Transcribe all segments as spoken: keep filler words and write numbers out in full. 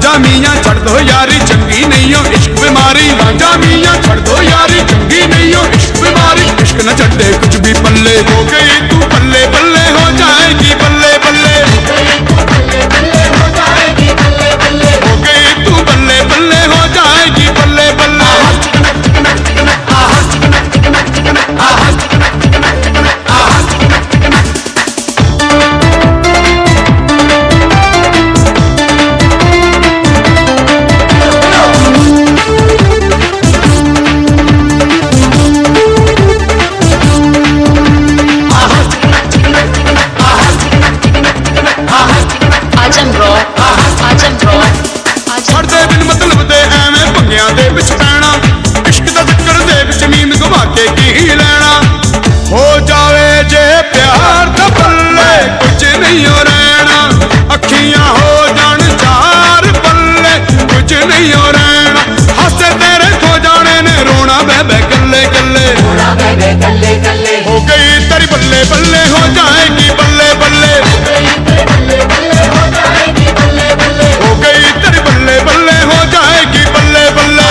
रांझा मियाँ छड़ दो यारी चंगी नहीं हो इश्क बीमारी। रांझा मियाँ छड़ दो यारी चंगी नहीं हो इश्क बीमारी। इश्क न छड़े कुछ भी पल्ले हो गई तू बल्ले बल्ले हो जाएगी बल्ले बल्ले हो गई तू बल्ले बल्ले हो जाएगी बल्ले बल्ले हो गई तू बल्ले बल्ले हो जाएगी बल्ले बल्ले। हो गई तेरी बल्ले बल्ले हो जाएगी बल्ले बल्ले हो गई तेरी बल्ले बल्ले हो जाएगी बल्ले बल्ले हो गई तेरी बल्ले बल्ले हो जाएगी बल्ले बल्ले।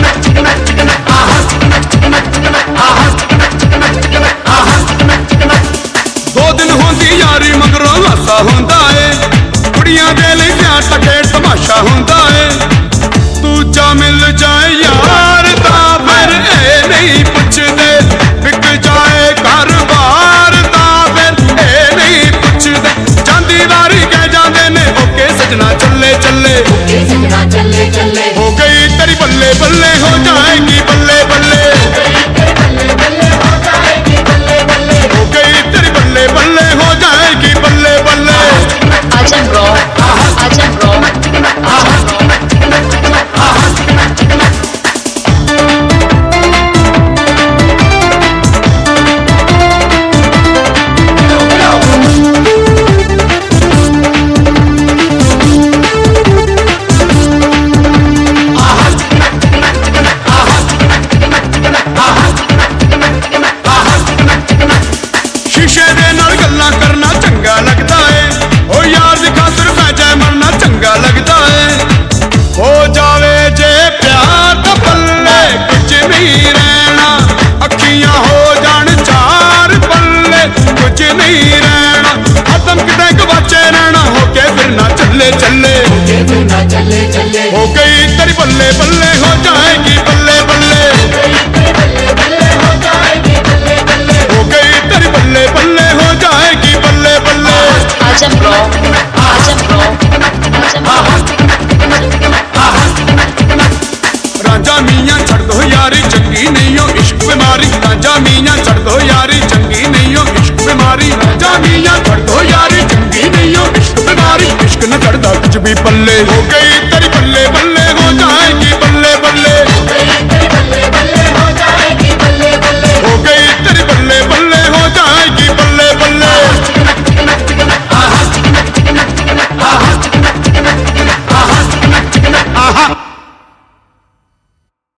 दो दिन होंदी यारी मगरों हासा होंदा है कुड़ियां दे लई प्यार दा खेड तमाशा होंदा है। दूजा मिल जाए यार दा फिर ए नहीं पुछदे बिक जाए घर बार दा फिर ए नहीं पुछदे। जांदी वारी कह जांदे ने ओके सजना चले चले ओके सजना चले चले हो गई तेरी बल्ले बल्ले हो जाएगी बल्ले बल्ले हो गई तेरी बल्ले बल्ले हो जाएगी बल्ले बल्ले हो गई तेरी बल्ले बल्ले हो जाएगी बल्ले बल्ले। Azam bro Azam bro Azam bro चले चले हो गई तेरी बल्ले बल्ले हो जाएगी बल्ले बल्ले हो गई तेरी बल्ले बल्ले हो जाएगी बल्ले बल्ले हो गई तेरी बल्ले बल्ले हो जाएगी बल्ले बल्ले। आजम ब्रो आजम ब्रो रांझा मियाँ छड़ दो यारी चंगी नहीं हो इश्क बीमारी। रांझा मियाँ छड़ दो यारी चंगी नहीं हो इश्क बीमारी। रांझा मियाँ छड़ दो यारी चंगी नहीं हो इश्क बीमारी। इश्क न छड़दा कुछ भी पल्ले हो गई तेरी बल्ले बल्ले हो जाएगी बल्ले बल्ले हो गई तेरी बल्ले बल्ले हो जाएगी बल्ले बल्ले हो गई तेरी बल्ले बल्ले हो जाएगी बल्ले बल्ले। आहा आहा आहा